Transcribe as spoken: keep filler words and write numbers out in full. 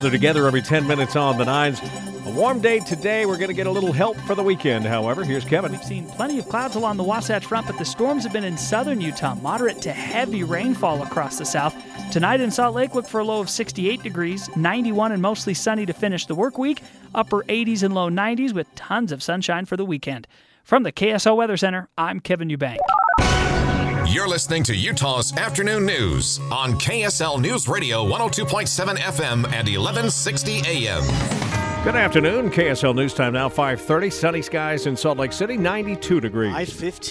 They're together every ten minutes on the nines. A warm day today. We're going to get a little help for the weekend, however. Here's Kevin. We've seen plenty of clouds along the Wasatch Front, but the storms have been in southern Utah. Moderate to heavy rainfall across the south. Tonight in Salt Lake, look for a low of sixty-eight degrees, ninety-one and mostly sunny to finish the work week. Upper eighties and low nineties with tons of sunshine for the weekend. From the K S L Weather Center, I'm Kevin Eubank. You're listening to Utah's Afternoon News on K S L News Radio one oh two point seven F M and eleven sixty A M. Good afternoon. K S L News Time now, five thirty. Sunny skies in Salt Lake City, ninety-two degrees. five fifteen.